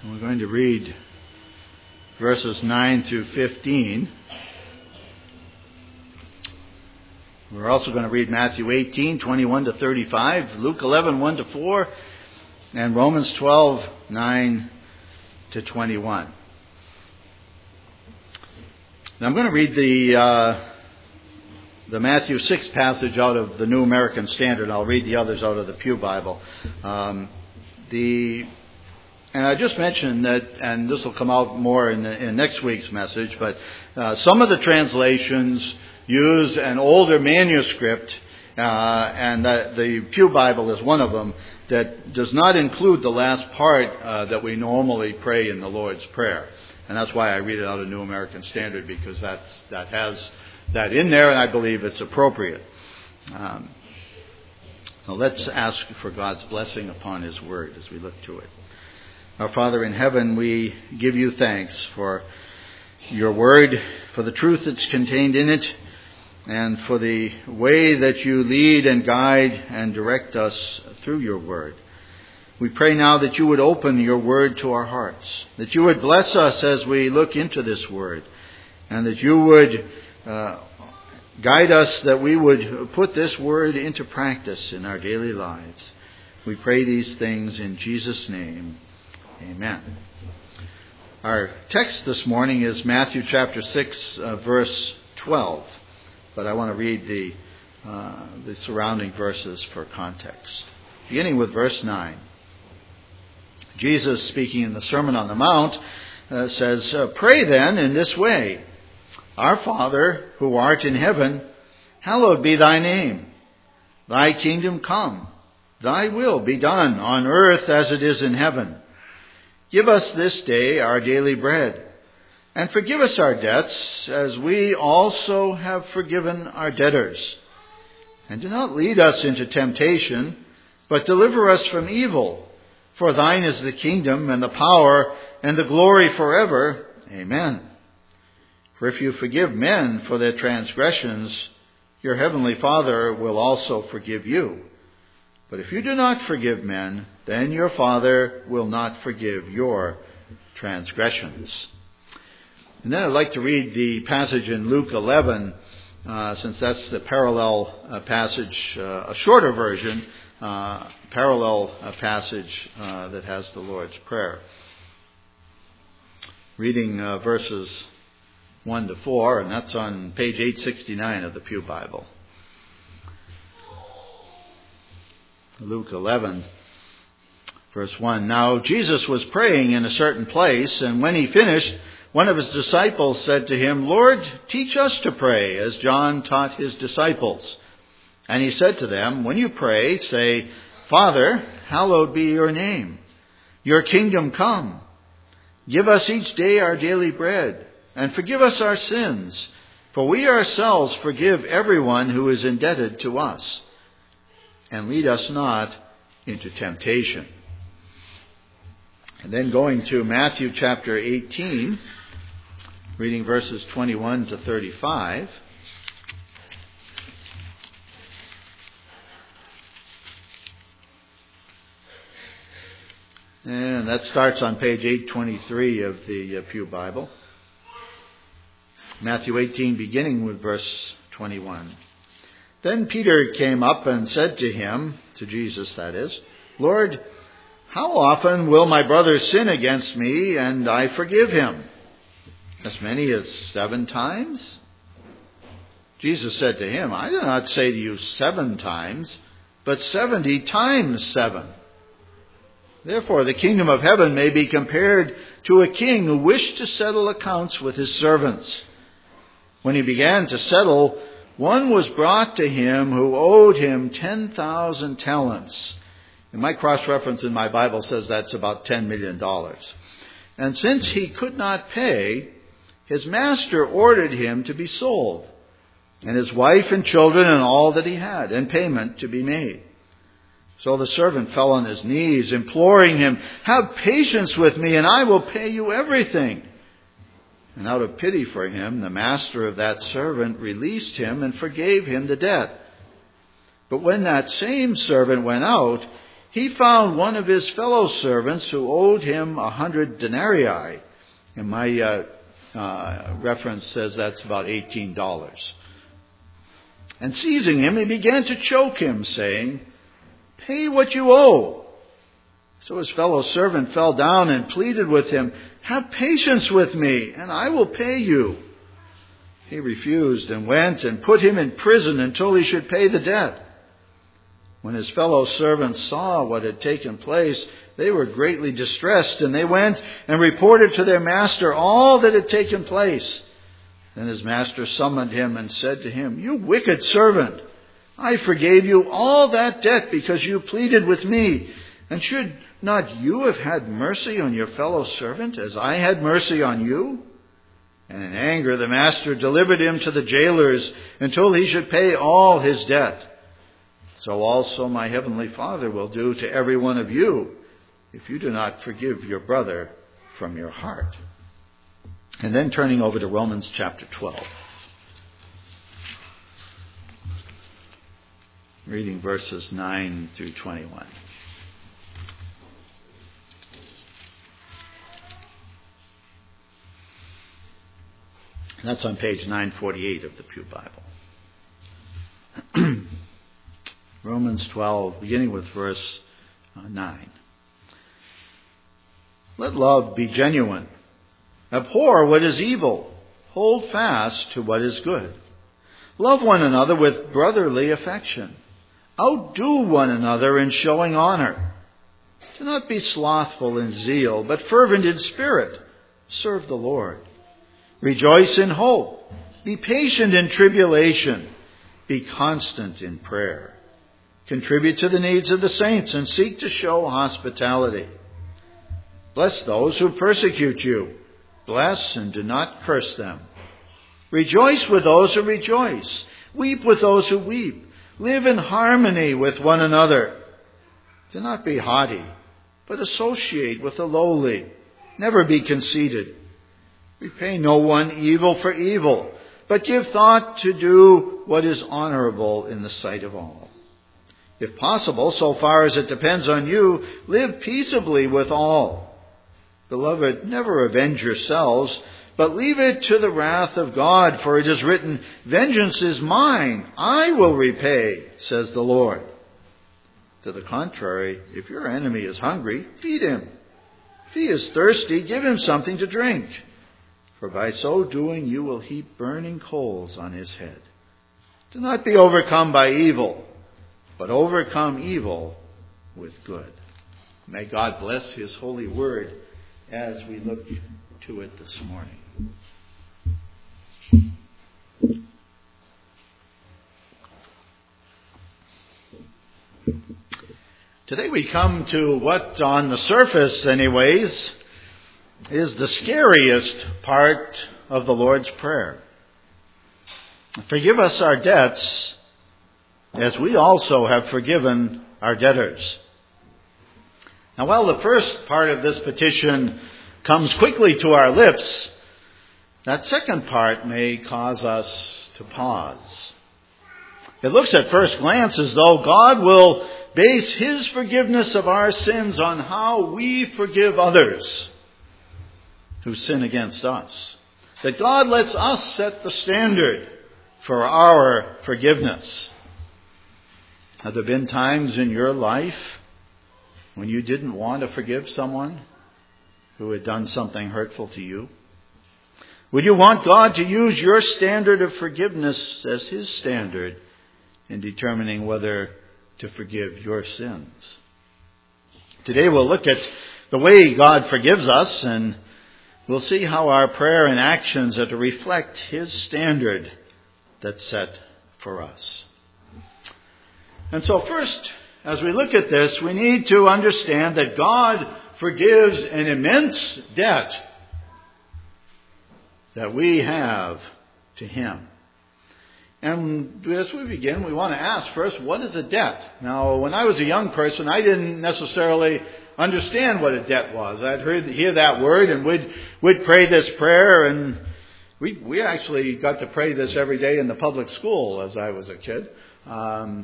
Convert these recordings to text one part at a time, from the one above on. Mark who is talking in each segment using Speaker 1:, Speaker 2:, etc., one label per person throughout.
Speaker 1: We're going to read verses 9 through 15. We're also going to read Matthew 18, 21 to 35, Luke 11, 1 to 4, and Romans 12, 9 to 21. Now I'm going to read the Matthew 6 passage out of the New American Standard. I'll read the others out of the Pew Bible. And I just mentioned that, and this will come out more in next week's message, but some of the translations use an older manuscript, and the Pew Bible is one of them, that does not include the last part that we normally pray in the Lord's Prayer. And that's why I read it out of New American Standard, because that has that in there, and I believe it's appropriate. Now let's ask for God's blessing upon His Word as we look to it. Our Father in heaven, we give you thanks for your Word, for the truth that's contained in it, and for the way that you lead and guide and direct us through your Word. We pray now that you would open your Word to our hearts, that you would bless us as we look into this Word, and that you would guide us, that we would put this Word into practice in our daily lives. We pray these things in Jesus' name. Amen. Our text this morning is Matthew chapter 6, verse 12. But I want to read the surrounding verses for context. Beginning with verse 9. Jesus, speaking in the Sermon on the Mount, says, "Pray then in this way, Our Father, who art in heaven, hallowed be thy name. Thy kingdom come. Thy will be done on earth as it is in heaven. Give us this day our daily bread, and forgive us our debts, as we also have forgiven our debtors. And do not lead us into temptation, but deliver us from evil. For thine is the kingdom, and the power, and the glory forever. Amen. For if you forgive men for their transgressions, your heavenly Father will also forgive you. But if you do not forgive men, then your Father will not forgive your transgressions." And then I'd like to read the passage in Luke 11, since that's the parallel passage, a shorter version, parallel passage that has the Lord's Prayer. Reading verses 1 to 4, and that's on page 869 of the Pew Bible. Luke 11, verse 1. "Now Jesus was praying in a certain place, and when he finished, one of his disciples said to him, 'Lord, teach us to pray, as John taught his disciples.' And he said to them, 'When you pray, say, Father, hallowed be your name. Your kingdom come. Give us each day our daily bread, and forgive us our sins, for we ourselves forgive everyone who is indebted to us. And lead us not into temptation.'" And then going to Matthew chapter 18, reading verses 21 to 35. And that starts on page 823 of the Pew Bible. Matthew 18, beginning with verse 21. "Then Peter came up and said to him," to Jesus that is, "Lord, how often will my brother sin against me and I forgive him? As many as 7 times? Jesus said to him, "I do not say to you 7 times, but 70 times 7. Therefore the kingdom of heaven may be compared to a king who wished to settle accounts with his servants. When he began to settle, one was brought to him who owed him 10,000 talents. And my cross-reference in my Bible says that's about $10 million. And since he could not pay, his master ordered him to be sold, and his wife and children and all that he had, and payment to be made. So the servant fell on his knees, imploring him, 'Have patience with me, and I will pay you everything.' And out of pity for him, the master of that servant released him and forgave him the debt. But when that same servant went out, he found one of his fellow servants who owed him 100 denarii. And my reference says that's about $18. And seizing him, he began to choke him, saying, "Pay what you owe." So his fellow servant fell down and pleaded with him, "Have patience with me, and I will pay you." He refused and went and put him in prison until he should pay the debt. When his fellow servants saw what had taken place, they were greatly distressed, and they went and reported to their master all that had taken place. Then his master summoned him and said to him, "You wicked servant, I forgave you all that debt because you pleaded with me. And should not you have had mercy on your fellow servant as I had mercy on you?" And in anger the master delivered him to the jailers until he should pay all his debt. So also my heavenly Father will do to every one of you if you do not forgive your brother from your heart. And then turning over to Romans chapter 12. Reading verses 9 through 21. And that's on page 948 of the Pew Bible. Romans 12, beginning with verse 9. Let love be genuine. Abhor what is evil. Hold fast to what is good. Love one another with brotherly affection. Outdo one another in showing honor. Do not be slothful in zeal, but fervent in spirit. Serve the Lord. Rejoice in hope. Be patient in tribulation. Be constant in prayer. Contribute to the needs of the saints and seek to show hospitality. Bless those who persecute you. Bless and do not curse them. Rejoice with those who rejoice. Weep with those who weep. Live in harmony with one another. Do not be haughty, but associate with the lowly. Never be conceited. Repay no one evil for evil, but give thought to do what is honorable in the sight of all. If possible, so far as it depends on you, live peaceably with all. Beloved, never avenge yourselves, but leave it to the wrath of God, for it is written, "Vengeance is mine, I will repay, says the Lord." To the contrary, if your enemy is hungry, feed him. If he is thirsty, give him something to drink. For by so doing you will heap burning coals on his head. Do not be overcome by evil, but overcome evil with good. May God bless his holy word as we look to it this morning. Today we come to what, on the surface anyways, is the scariest part of the Lord's Prayer. Forgive us our debts, as we also have forgiven our debtors. Now, while the first part of this petition comes quickly to our lips, that second part may cause us to pause. It looks at first glance as though God will base his forgiveness of our sins on how we forgive others who sin against us. That God lets us set the standard for our forgiveness. Have there been times in your life when you didn't want to forgive someone who had done something hurtful to you? Would you want God to use your standard of forgiveness as his standard in determining whether to forgive your sins? Today we'll look at the way God forgives us, and we'll see how our prayer and actions are to reflect his standard that's set for us. And so first, as we look at this, we need to understand that God forgives an immense debt that we have to him. And as we begin, we want to ask first, what is a debt? Now, when I was a young person, I didn't necessarily understand what a debt was. I'd hear that word, and we'd pray this prayer, and we actually got to pray this every day in the public school as I was a kid.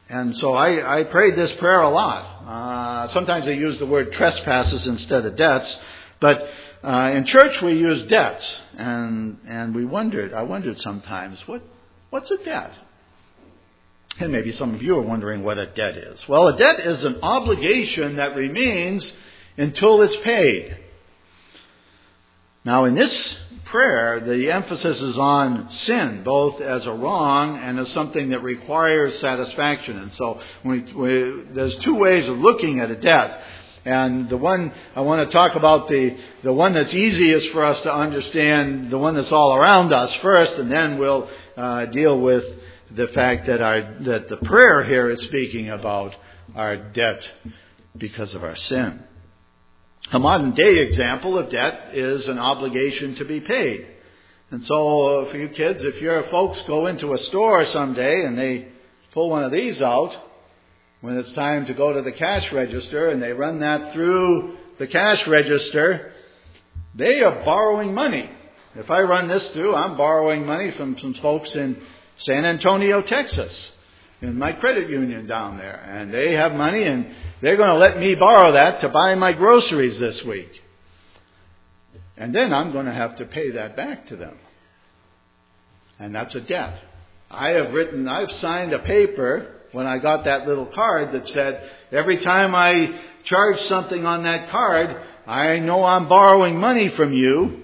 Speaker 1: And so I prayed this prayer a lot. Sometimes I use the word trespasses instead of debts. But in church we use debts. And I wondered sometimes, what's a debt? And maybe some of you are wondering what a debt is. Well, a debt is an obligation that remains until it's paid. Now, in this prayer, the emphasis is on sin, both as a wrong and as something that requires satisfaction. And so there's two ways of looking at a debt. And the one I want to talk about, the one that's easiest for us to understand, the one that's all around us first, and then we'll deal with the fact that the prayer here is speaking about our debt because of our sin. A modern day example of debt is an obligation to be paid. And so for you kids, if your folks go into a store someday and they pull one of these out, when it's time to go to the cash register and they run that through the cash register, they are borrowing money. If I run this through, I'm borrowing money from some folks in San Antonio, Texas, in my credit union down there. And they have money and they're going to let me borrow that to buy my groceries this week. And then I'm going to have to pay that back to them. And that's a debt. I've signed a paper when I got that little card that said, every time I charge something on that card, I know I'm borrowing money from you,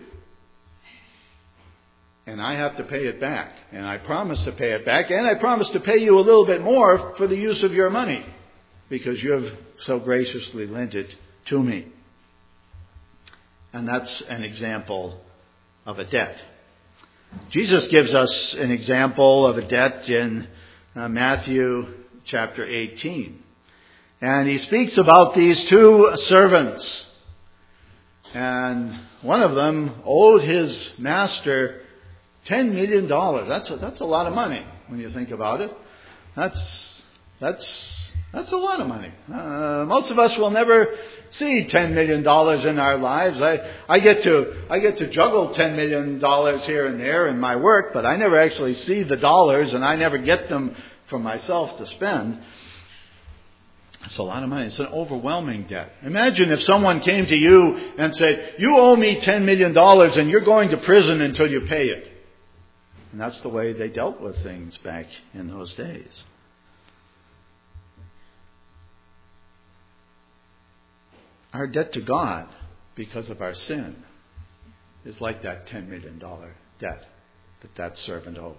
Speaker 1: and I have to pay it back. And I promise to pay it back, and I promise to pay you a little bit more for the use of your money, because you have so graciously lent it to me. And that's an example of a debt. Jesus gives us an example of a debt in Matthew chapter 18. And he speaks about these two servants. And one of them owed his master $10 million. That's a lot of money when you think about it. That's a lot of money. Most of us will never see $10 million in our lives. I get to juggle $10 million here and there in my work, but I never actually see the dollars, and I never get them for myself to spend. It's a lot of money. It's an overwhelming debt. Imagine if someone came to you and said, you owe me $10 million and you're going to prison until you pay it. And that's the way they dealt with things back in those days. Our debt to God because of our sin is like that $10 million debt that servant owed.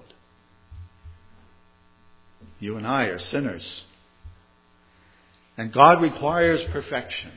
Speaker 1: You and I are sinners. And God requires perfection.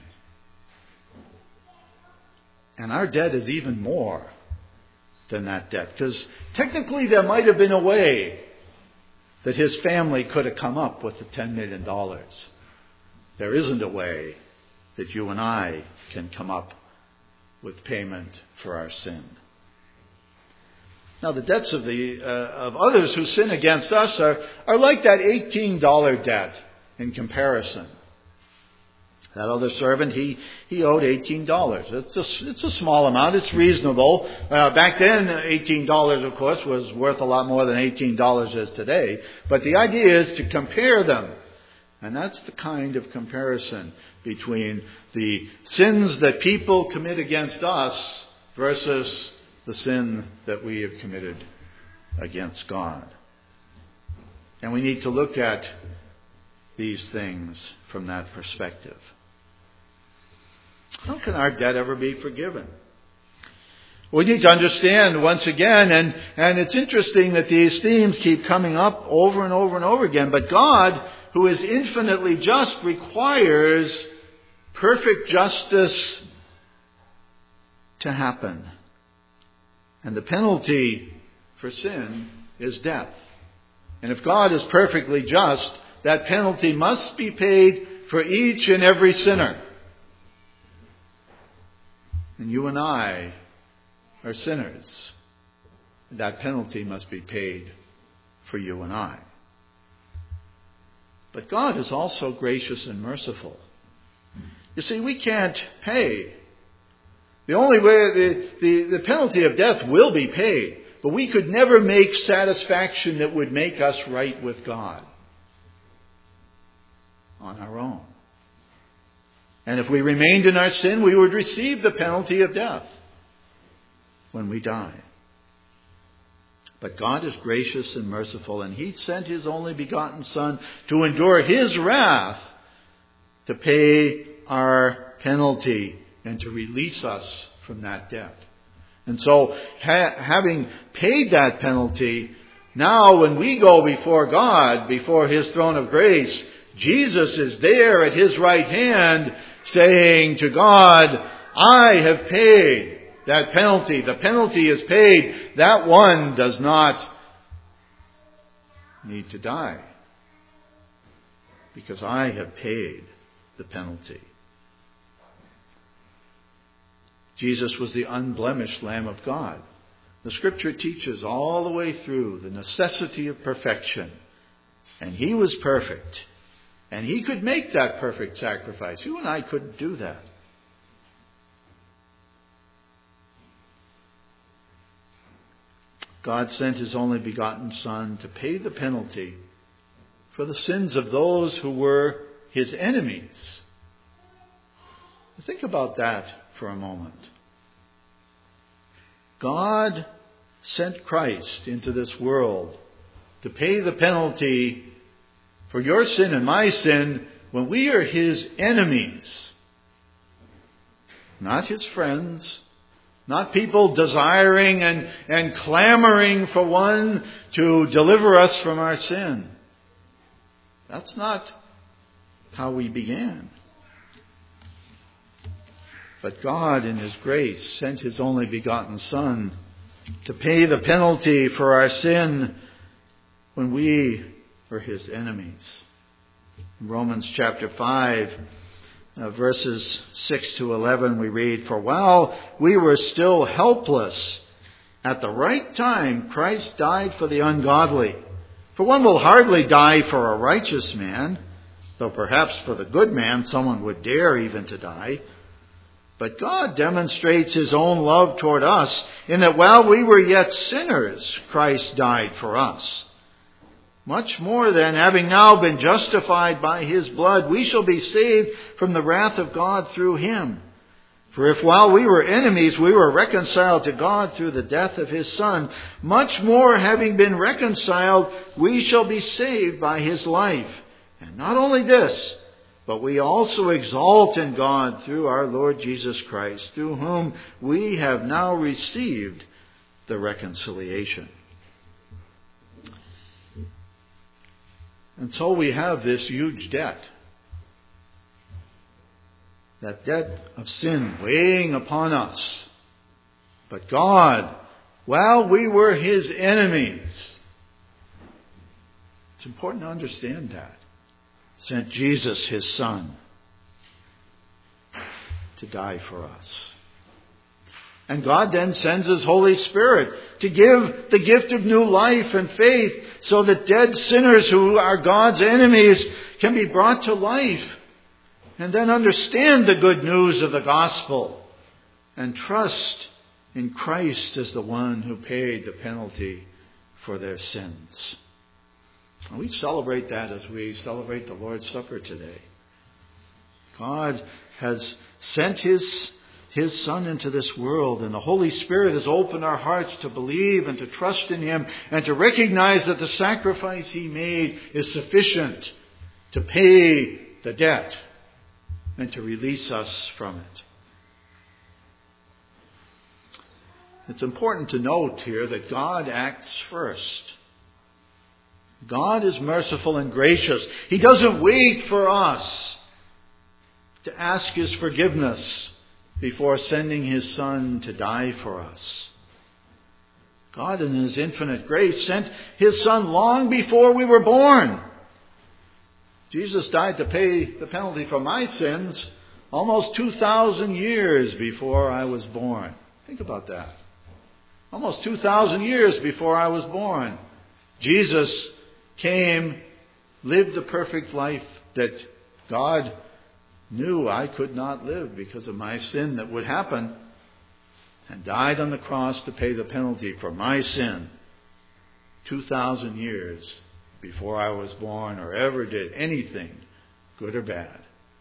Speaker 1: And our debt is even more than that debt. Because technically there might have been a way that his family could have come up with the $10 million. There isn't a way that you and I can come up with payment for our sin. Now, the debts of others who sin against us are like that $18 debt in comparison. That other servant, he owed $18. It's a small amount. It's reasonable. Back then, $18, of course, was worth a lot more than $18 is today. But the idea is to compare them. And that's the kind of comparison between the sins that people commit against us versus the sin that we have committed against God. And we need to look at these things from that perspective. How can our debt ever be forgiven? We need to understand once again, and it's interesting that these themes keep coming up over and over and over again, but God, who is infinitely just, requires perfect justice to happen. And the penalty for sin is death. And if God is perfectly just, that penalty must be paid for each and every sinner. And you and I are sinners. That penalty must be paid for you and I. But God is also gracious and merciful. You see, we can't pay. The only way, the penalty of death will be paid. But we could never make satisfaction that would make us right with God. on our own. And if we remained in our sin, we would receive the penalty of death when we die. But God is gracious and merciful, and He sent His only begotten Son to endure His wrath to pay our penalty and to release us from that debt. And so, having paid that penalty, now when we go before God, before His throne of grace, Jesus is there at His right hand saying to God, I have paid that penalty. The penalty is paid. That one does not need to die because I have paid the penalty. Jesus was the unblemished Lamb of God. The Scripture teaches all the way through the necessity of perfection. And He was perfect. And He could make that perfect sacrifice. You and I couldn't do that. God sent His only begotten Son to pay the penalty for the sins of those who were His enemies. Think about that for a moment. God sent Christ into this world to pay the penalty for your sin and my sin when we are His enemies. Not His friends. Not people desiring and clamoring for one to deliver us from our sin. That's not how we began. But God, in His grace, sent His only begotten Son to pay the penalty for our sin when we were His enemies. In Romans chapter 5, verses 6 to 11, we read, For while we were still helpless, at the right time Christ died for the ungodly. For one will hardly die for a righteous man, though perhaps for the good man someone would dare even to die. But God demonstrates His own love toward us in that while we were yet sinners, Christ died for us. Much more than, having now been justified by His blood, we shall be saved from the wrath of God through Him. For if while we were enemies, we were reconciled to God through the death of His Son, much more having been reconciled, we shall be saved by His life. And not only this, but we also exalt in God through our Lord Jesus Christ, through whom we have now received the reconciliation. And so we have this huge debt. That debt of sin weighing upon us. But God, while we were His enemies, it's important to understand that, sent Jesus, His Son, to die for us. And God then sends His Holy Spirit to give the gift of new life and faith so that dead sinners who are God's enemies can be brought to life and then understand the good news of the gospel and trust in Christ as the one who paid the penalty for their sins. And we celebrate that as we celebrate the Lord's Supper today. God has sent His Son into this world, and the Holy Spirit has opened our hearts to believe and to trust in Him and to recognize that the sacrifice He made is sufficient to pay the debt and to release us from it. It's important to note here that God acts first. God is merciful and gracious. He doesn't wait for us to ask His forgiveness before sending His Son to die for us. God, in His infinite grace, sent His Son long before we were born. Jesus died to pay the penalty for my sins almost 2,000 years before I was born. Think about that. Almost 2,000 years before I was born. Jesus came, lived the perfect life that God knew I could not live because of my sin that would happen, and died on the cross to pay the penalty for my sin 2,000 years before I was born or ever did anything good or bad.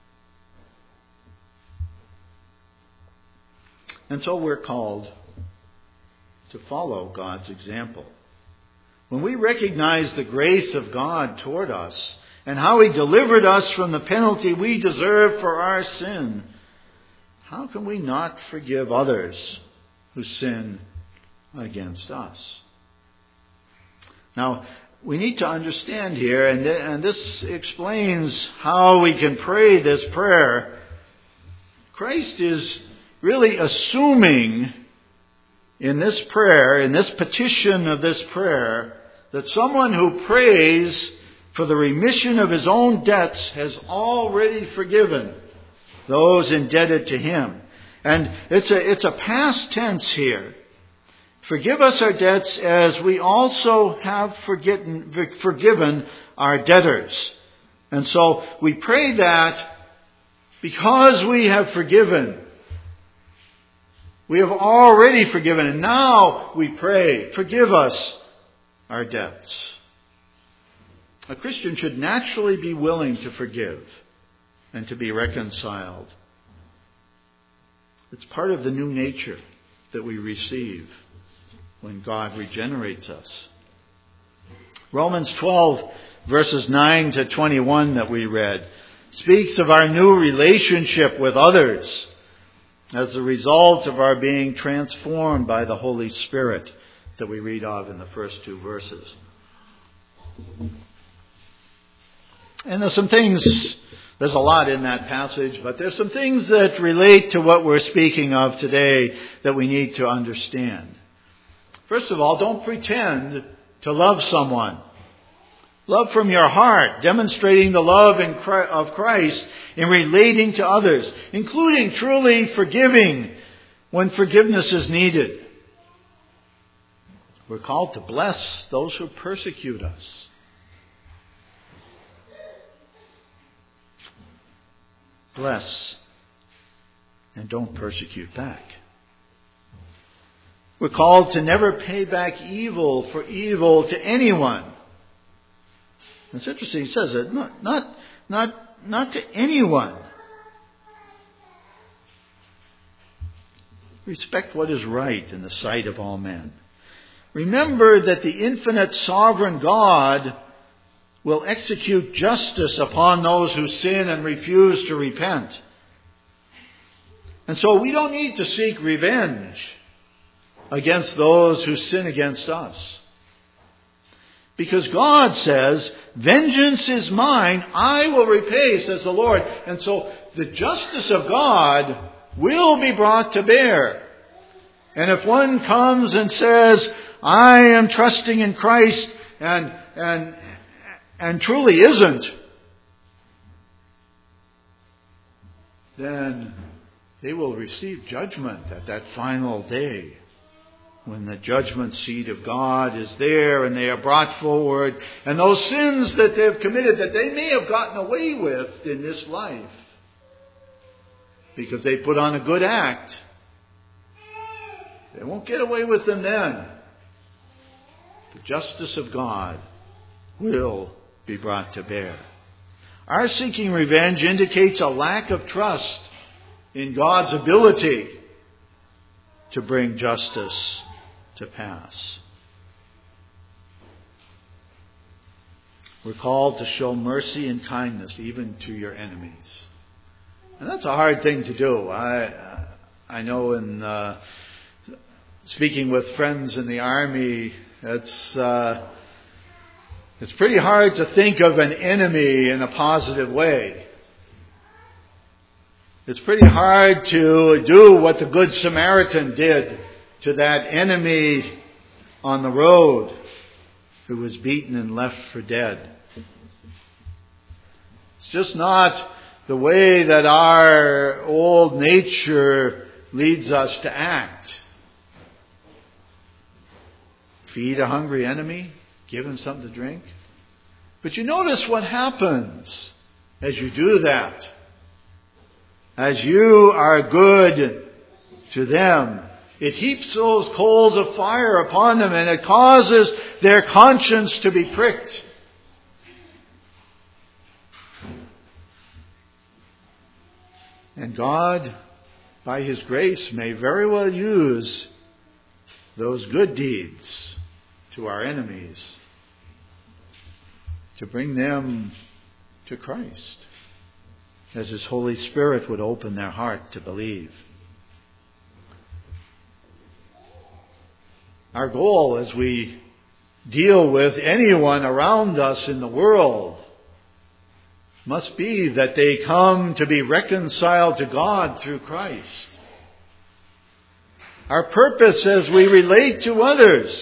Speaker 1: And so we're called to follow God's example. When we recognize the grace of God toward us and how He delivered us from the penalty we deserve for our sin, how can we not forgive others who sin against us? Now, we need to understand here, and this explains how we can pray this prayer. Christ is really assuming in this prayer, in this petition of this prayer, that someone who prays for the remission of his own debts has already forgiven those indebted to him. And it's a past tense here. Forgive us our debts as we also have forgiven our debtors. And so we pray that because we have forgiven, we have already forgiven, and now we pray, forgive us our debts. A Christian should naturally be willing to forgive and to be reconciled. It's part of the new nature that we receive when God regenerates us. Romans 12, verses 9 to 21 that we read, speaks of our new relationship with others as a result of our being transformed by the Holy Spirit that we read of in the first two verses. And there's a lot in that passage, but there's some things that relate to what we're speaking of today that we need to understand. First of all, don't pretend to love someone. Love from your heart, demonstrating the love of Christ in relating to others, including truly forgiving when forgiveness is needed. We're called to bless those who persecute us. Bless and don't persecute back. We're called to never pay back evil for evil to anyone. It's interesting, he says it, not to anyone. Respect what is right in the sight of all men. Remember that the infinite sovereign God will execute justice upon those who sin and refuse to repent. And so we don't need to seek revenge against those who sin against us. Because God says, vengeance is mine, I will repay, says the Lord. And so the justice of God will be brought to bear. And if one comes and says, I am trusting in Christ and truly isn't, then they will receive judgment at that final day, when the judgment seat of God is there and they are brought forward, and those sins that they have committed that they may have gotten away with in this life because they put on a good act, they won't get away with them then. The justice of God will be brought to bear. Our seeking revenge indicates a lack of trust in God's ability to bring justice to pass. We're called to show mercy and kindness even to your enemies. And that's a hard thing to do. I know in speaking with friends in the Army, it's pretty hard to think of an enemy in a positive way. It's pretty hard to do what the Good Samaritan did to that enemy on the road who was beaten and left for dead. It's just not the way that our old nature leads us to act. Feed a hungry enemy, give him something to drink. But you notice what happens as you do that. As you are good to them, it heaps those coals of fire upon them, and it causes their conscience to be pricked. And God, by His grace, may very well use those good deeds to our enemies to bring them to Christ, as His Holy Spirit would open their heart to believe. Our goal as we deal with anyone around us in the world must be that they come to be reconciled to God through Christ. Our purpose as we relate to others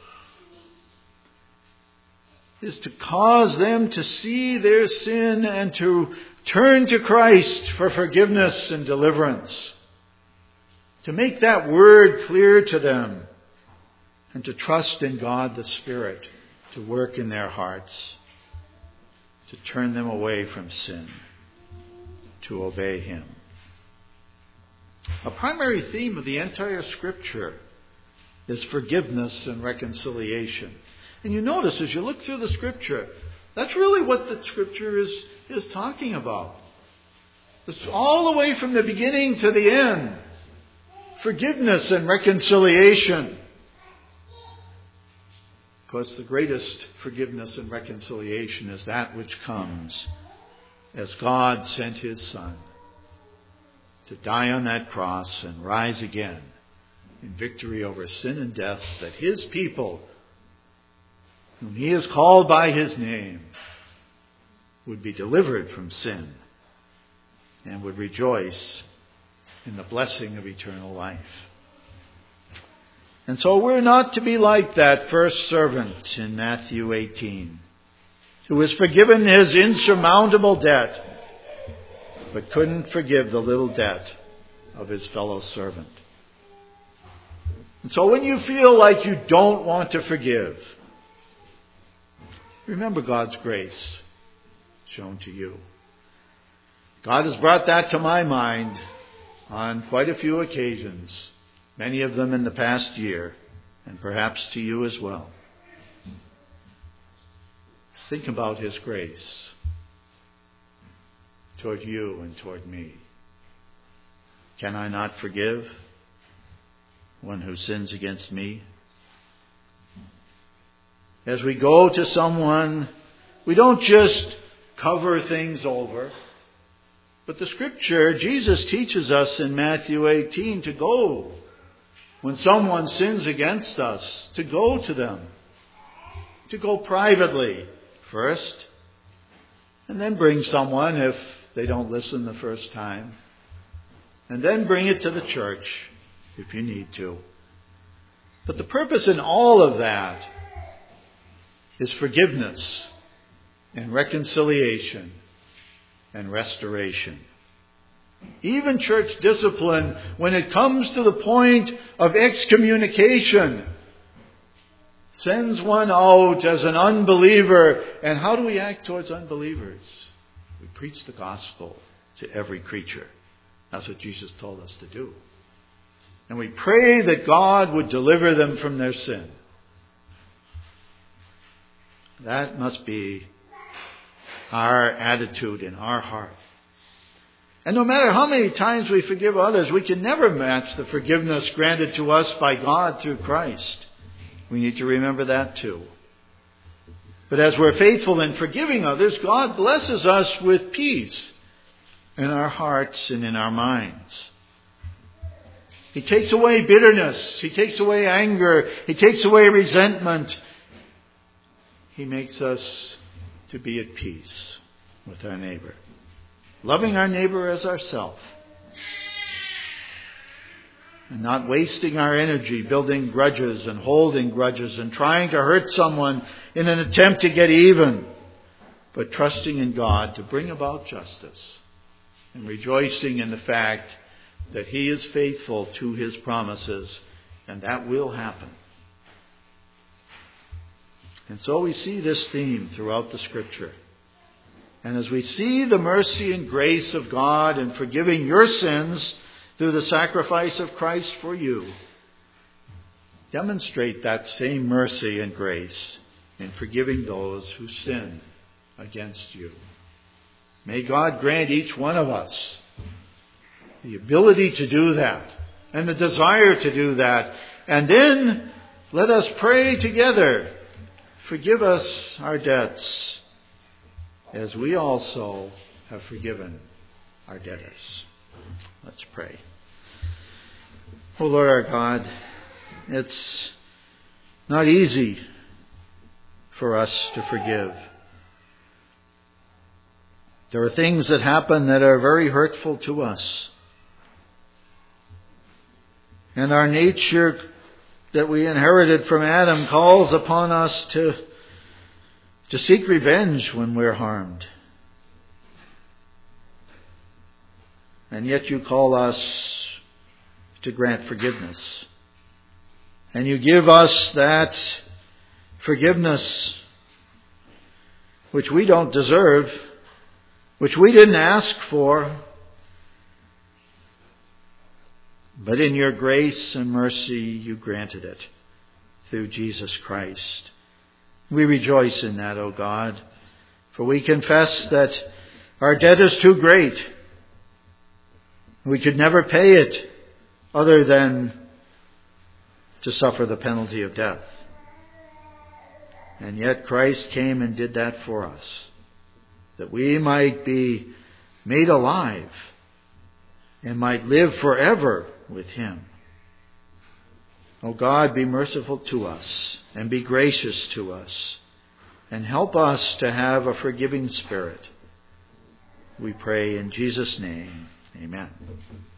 Speaker 1: is to cause them to see their sin and to turn to Christ for forgiveness and deliverance. To make that word clear to them and to trust in God the Spirit to work in their hearts, to turn them away from sin, to obey Him. A primary theme of the entire Scripture is forgiveness and reconciliation. And you notice as you look through the Scripture, that's really what the Scripture is talking about. It's all the way from the beginning to the end. Forgiveness and reconciliation. Of course, the greatest forgiveness and reconciliation is that which comes as God sent His Son to die on that cross and rise again in victory over sin and death, that His people, whom He has called by His name, would be delivered from sin and would rejoice in the blessing of eternal life. And so we're not to be like that first servant in Matthew 18, who was forgiven his insurmountable debt, but couldn't forgive the little debt of his fellow servant. And so when you feel like you don't want to forgive, remember God's grace shown to you. God has brought that to my mind on quite a few occasions, many of them in the past year, and perhaps to you as well. Think about His grace toward you and toward me. Can I not forgive one who sins against me? As we go to someone, we don't just cover things over. But the Scripture, Jesus teaches us in Matthew 18 to go. When someone sins against us, to go to them. To go privately first. And then bring someone if they don't listen the first time. And then bring it to the church if you need to. But the purpose in all of that is forgiveness and reconciliation and restoration. Even church discipline, when it comes to the point of excommunication, sends one out as an unbeliever. And how do we act towards unbelievers? We preach the gospel to every creature. That's what Jesus told us to do. And we pray that God would deliver them from their sin. That must be our attitude in our heart. And no matter how many times we forgive others, we can never match the forgiveness granted to us by God through Christ. We need to remember that too. But as we're faithful in forgiving others, God blesses us with peace in our hearts and in our minds. He takes away bitterness. He takes away anger. He takes away resentment. He makes us to be at peace with our neighbor. Loving our neighbor as ourselves. And not wasting our energy building grudges and holding grudges and trying to hurt someone in an attempt to get even. But trusting in God to bring about justice. And rejoicing in the fact that He is faithful to His promises. And that will happen. And so we see this theme throughout the Scripture. And as we see the mercy and grace of God in forgiving your sins through the sacrifice of Christ for you, demonstrate that same mercy and grace in forgiving those who sin against you. May God grant each one of us the ability to do that and the desire to do that. And then let us pray together. Forgive us our debts as we also have forgiven our debtors. Let's pray. Oh Lord our God, it's not easy for us to forgive. There are things that happen that are very hurtful to us. And our nature that we inherited from Adam calls upon us to seek revenge when we're harmed. And yet you call us to grant forgiveness. And you give us that forgiveness which we don't deserve, which we didn't ask for, but in your grace and mercy you granted it through Jesus Christ. We rejoice in that, O God, for we confess that our debt is too great. We could never pay it other than to suffer the penalty of death. And yet Christ came and did that for us, that we might be made alive and might live forever with Him. O God, be merciful to us and be gracious to us and help us to have a forgiving spirit. We pray in Jesus' name. Amen.